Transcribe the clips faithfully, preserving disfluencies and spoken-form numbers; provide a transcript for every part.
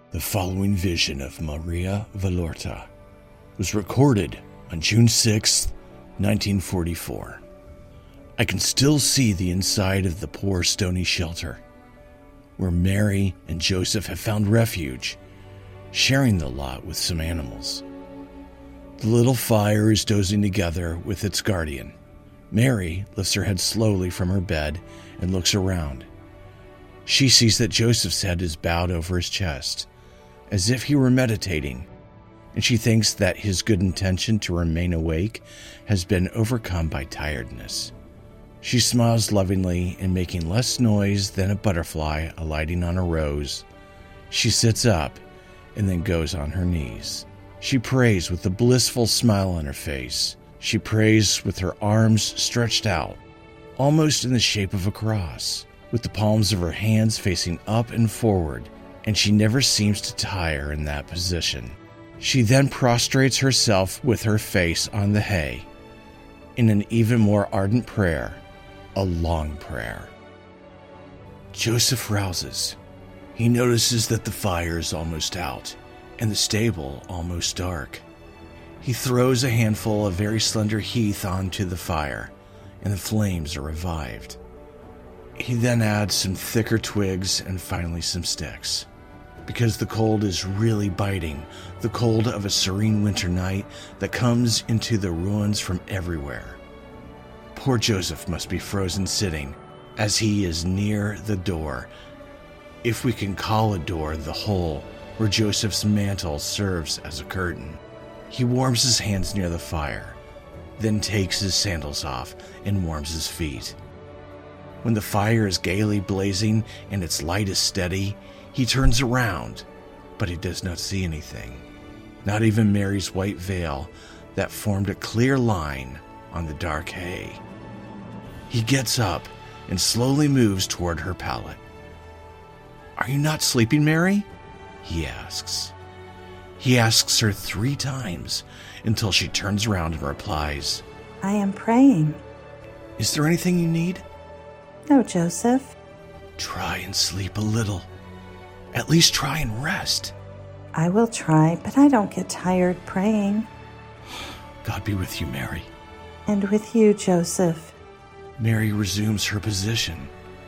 The following vision of Maria Valorta was recorded on June sixth, nineteen forty-four. I can still see the inside of the poor stony shelter, where Mary and Joseph have found refuge, sharing the lot with some animals. The little fire is dozing together with its guardian. Mary lifts her head slowly from her bed and looks around. She sees that Joseph's head is bowed over his chest, as if he were meditating, and she thinks that his good intention to remain awake has been overcome by tiredness. She smiles lovingly and, making less noise than a butterfly alighting on a rose, she sits up and then goes on her knees. She prays with a blissful smile on her face. She prays with her arms stretched out, almost in the shape of a cross, with the palms of her hands facing up and forward, and she never seems to tire in that position. She then prostrates herself with her face on the hay, in an even more ardent prayer, a long prayer. Joseph rouses. He notices that the fire is almost out, and the stable almost dark. He throws a handful of very slender heath onto the fire, and the flames are revived. He then adds some thicker twigs and finally some sticks. Because the cold is really biting, the cold of a serene winter night that comes into the ruins from everywhere. Poor Joseph must be frozen sitting, as he is near the door, if we can call a door the hole where Joseph's mantle serves as a curtain. He warms his hands near the fire, then takes his sandals off and warms his feet. When the fire is gaily blazing and its light is steady, he turns around, but he does not see anything, not even Mary's white veil that formed a clear line on the dark hay. He gets up and slowly moves toward her pallet. "Are you not sleeping, Mary?" he asks. He asks her three times until she turns around and replies, "I am praying." "Is there anything you need?" "No, Joseph." "Try and sleep a little. At least try and rest." "I will try, but I don't get tired praying." "God be with you, Mary." "And with you, Joseph." Mary resumes her position.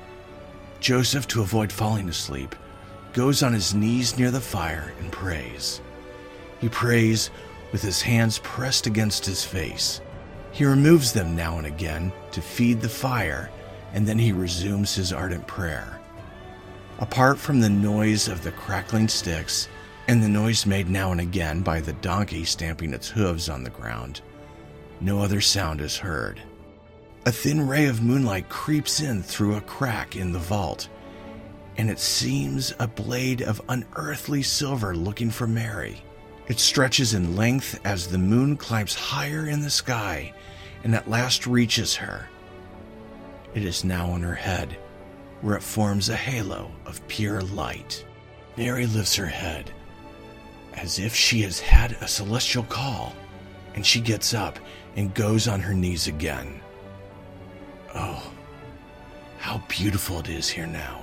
Joseph, to avoid falling asleep, goes on his knees near the fire and prays. He prays with his hands pressed against his face. He removes them now and again to feed the fire, and then he resumes his ardent prayer. Apart from the noise of the crackling sticks and the noise made now and again by the donkey stamping its hooves on the ground, no other sound is heard. A thin ray of moonlight creeps in through a crack in the vault, and it seems a blade of unearthly silver looking for Mary. It stretches in length as the moon climbs higher in the sky and at last reaches her. It is now on her head, where it forms a halo of pure light. Mary lifts her head, as if she has had a celestial call, and she gets up and goes on her knees again. Oh, how beautiful it is here now.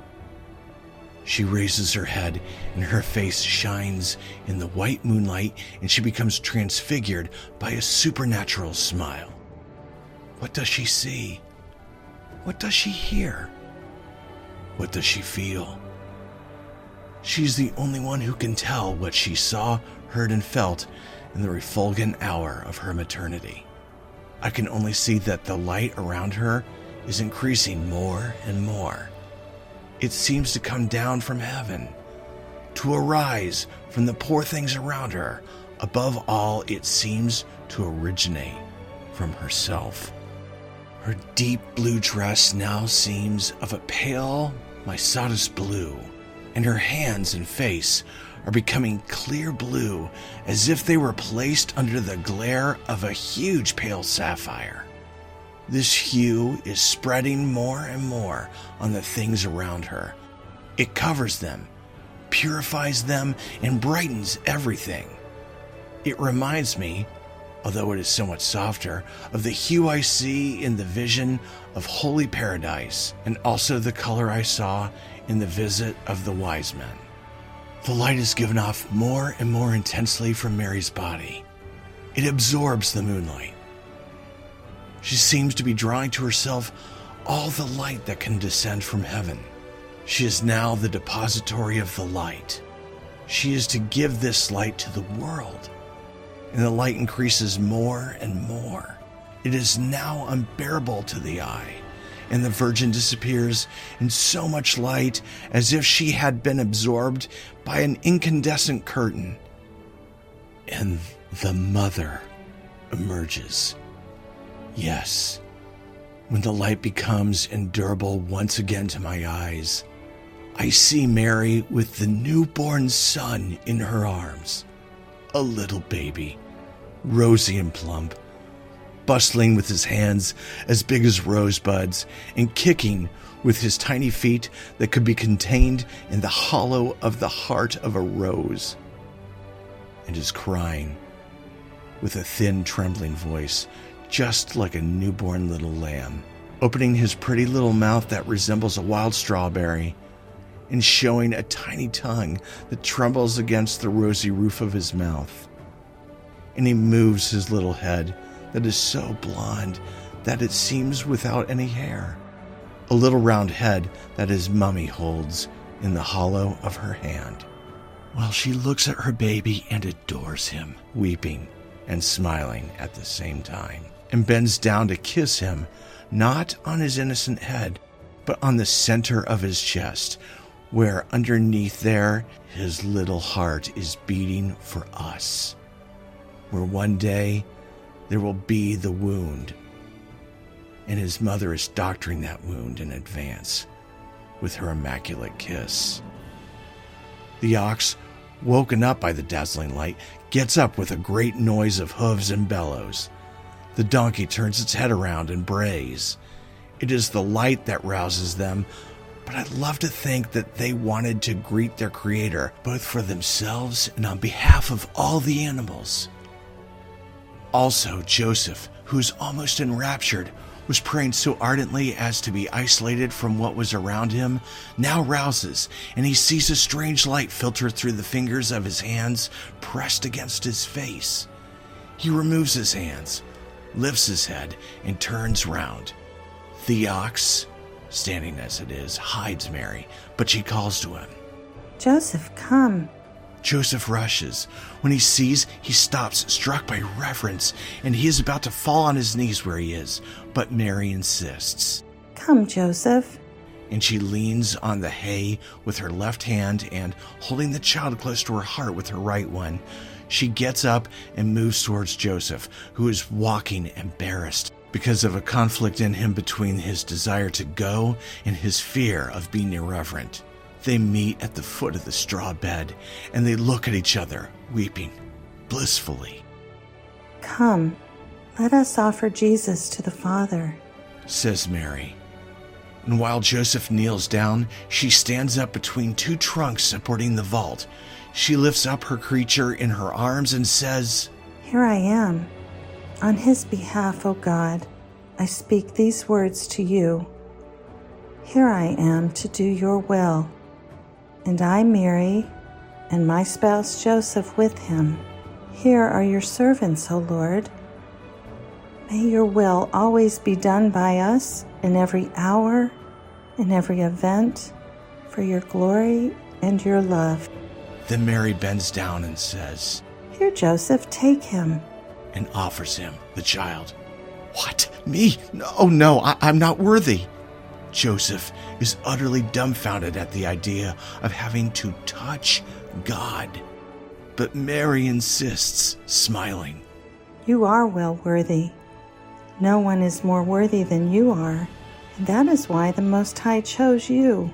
She raises her head, and her face shines in the white moonlight, and she becomes transfigured by a supernatural smile. What does she see? What does she hear? What does she feel? She's the only one who can tell what she saw, heard, and felt in the refulgent hour of her maternity. I can only see that the light around her is increasing more and more. It seems to come down from heaven, to arise from the poor things around her. Above all, it seems to originate from herself. Her deep blue dress now seems of a pale Mysotis blue, and her hands and face are becoming clear blue, as if they were placed under the glare of a huge pale sapphire. This hue is spreading more and more on the things around her. It covers them, purifies them, and brightens everything. It reminds me, although it is somewhat softer, of the hue I see in the vision of holy paradise, and also the color I saw in the visit of the wise men. The light is given off more and more intensely from Mary's body. It absorbs the moonlight. She seems to be drawing to herself all the light that can descend from heaven. She is now the depository of the light. She is to give this light to the world. And the light increases more and more. It is now unbearable to the eye, and the Virgin disappears in so much light as if she had been absorbed by an incandescent curtain. And the Mother emerges. Yes, when the light becomes endurable once again to my eyes, I see Mary with the newborn Son in her arms, a little baby, rosy and plump, bustling with his hands as big as rosebuds and kicking with his tiny feet that could be contained in the hollow of the heart of a rose, and is crying with a thin, trembling voice, just like a newborn little lamb, opening his pretty little mouth that resembles a wild strawberry and showing a tiny tongue that trembles against the rosy roof of his mouth. And he moves his little head that is so blonde that it seems without any hair, a little round head that his mummy holds in the hollow of her hand, while she looks at her baby and adores him, weeping and smiling at the same time, and bends down to kiss him, not on his innocent head, but on the center of his chest, where underneath there his little heart is beating for us, where one day there will be the wound, and his mother is doctoring that wound in advance with her immaculate kiss. The ox, woken up by the dazzling light, gets up with a great noise of hooves and bellows. The donkey turns its head around and brays. It is the light that rouses them, but I'd love to think that they wanted to greet their Creator, both for themselves and on behalf of all the animals. Also, Joseph, who is almost enraptured, was praying so ardently as to be isolated from what was around him, now rouses, and he sees a strange light filter through the fingers of his hands pressed against his face. He removes his hands, lifts his head, and turns round. The ox, standing as it is, hides Mary, but she calls to him. Joseph, come. Joseph rushes. When he sees, he stops, struck by reverence, and he is about to fall on his knees where he is, but Mary insists. Come, Joseph. And she leans on the hay with her left hand and, holding the child close to her heart with her right one, she gets up and moves towards Joseph, who is walking embarrassed because of a conflict in him between his desire to go and his fear of being irreverent. They meet at the foot of the straw bed, and they look at each other, weeping blissfully. Come, let us offer Jesus to the Father, says Mary. And while Joseph kneels down, she stands up between two trunks supporting the vault. She lifts up her creature in her arms and says, Here I am. On his behalf, O God, I speak these words to you. Here I am to do your will. And I, Mary, and my spouse Joseph with him. Here are your servants, O Lord. May your will always be done by us in every hour, in every event, for your glory and your love. Then Mary bends down and says, Here, Joseph, take him. And offers him the child. What? Me? No, no, I, I'm not worthy. Joseph is utterly dumbfounded at the idea of having to touch God. But Mary insists, smiling. You are well worthy. No one is more worthy than you are, and that is why the Most High chose you.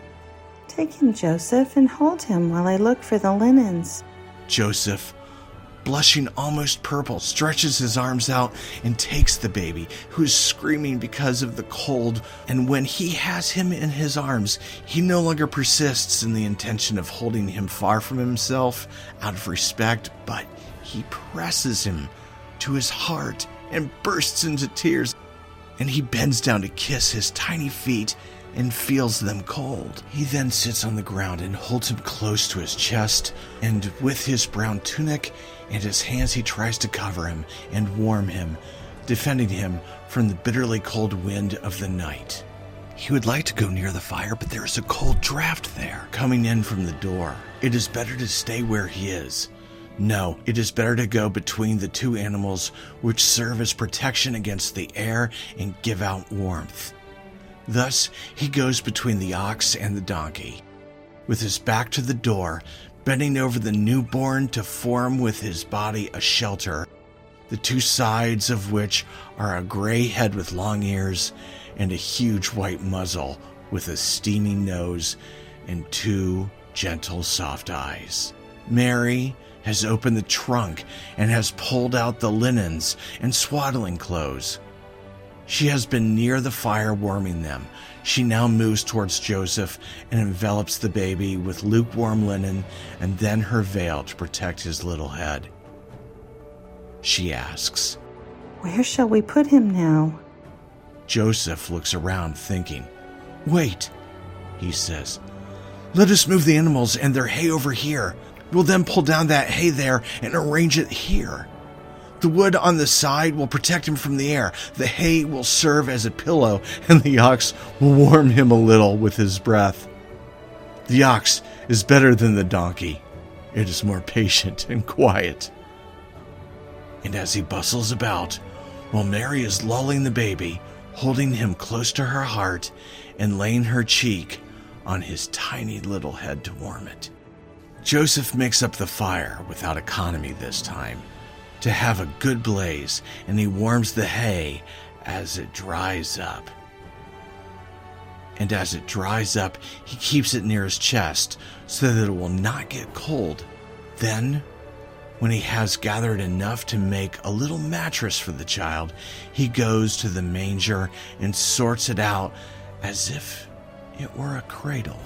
Take him, Joseph, and hold him while I look for the linens. Joseph, blushing almost purple, stretches his arms out and takes the baby, who is screaming because of the cold. And when he has him in his arms, he no longer persists in the intention of holding him far from himself out of respect, but he presses him to his heart and bursts into tears. And he bends down to kiss his tiny feet and feels them cold. He then sits on the ground and holds him close to his chest, and with his brown tunic and his hands he tries to cover him and warm him, defending him from the bitterly cold wind of the night. He would like to go near the fire, but there is a cold draft there, coming in from the door. It is better to stay where he is. No, it is better to go between the two animals, which serve as protection against the air and give out warmth. Thus, he goes between the ox and the donkey, with his back to the door, bending over the newborn to form with his body a shelter, the two sides of which are a gray head with long ears and a huge white muzzle with a steaming nose and two gentle, soft eyes. Mary has opened the trunk and has pulled out the linens and swaddling clothes. She has been near the fire warming them. She now moves towards Joseph and envelops the baby with lukewarm linen and then her veil to protect his little head. She asks, "Where shall we put him now?" Joseph looks around thinking. "Wait," he says. "Let us move the animals and their hay over here. We'll then pull down that hay there and arrange it here. The wood on the side will protect him from the air. The hay will serve as a pillow, and the ox will warm him a little with his breath. The ox is better than the donkey. It is more patient and quiet." And as he bustles about, while Mary is lulling the baby, holding him close to her heart and laying her cheek on his tiny little head to warm it, Joseph makes up the fire without economy this time, to have a good blaze, and he warms the hay as it dries up. And as it dries up, he keeps it near his chest so that it will not get cold. Then, when he has gathered enough to make a little mattress for the child, he goes to the manger and sorts it out as if it were a cradle.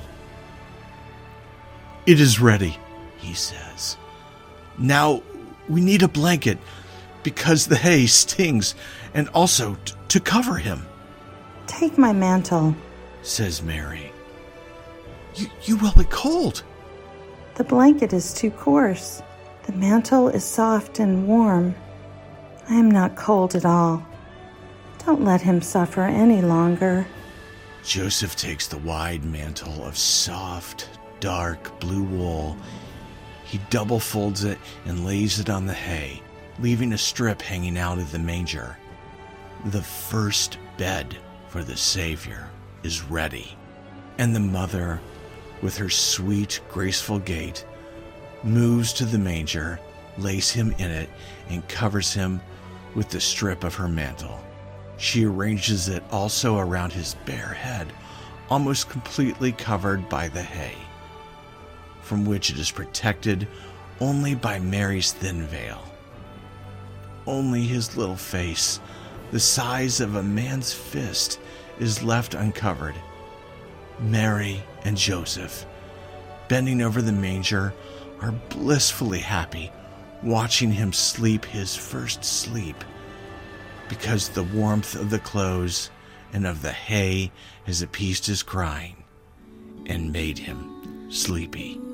"It is ready," he says. "Now we need a blanket because the hay stings, and also t- to cover him." "Take my mantle," says Mary. You, you will be cold." "The blanket is too coarse. The mantle is soft and warm. I am not cold at all. Don't let him suffer any longer." Joseph takes the wide mantle of soft, dark blue wool. He double folds it and lays it on the hay, leaving a strip hanging out of the manger. The first bed for the Savior is ready, and the mother, with her sweet, graceful gait, moves to the manger, lays him in it, and covers him with the strip of her mantle. She arranges it also around his bare head, almost completely covered by the hay, from which it is protected only by Mary's thin veil. Only his little face, the size of a man's fist, is left uncovered. Mary and Joseph, bending over the manger, are blissfully happy, watching him sleep his first sleep, because the warmth of the clothes and of the hay has appeased his crying and made him sleepy.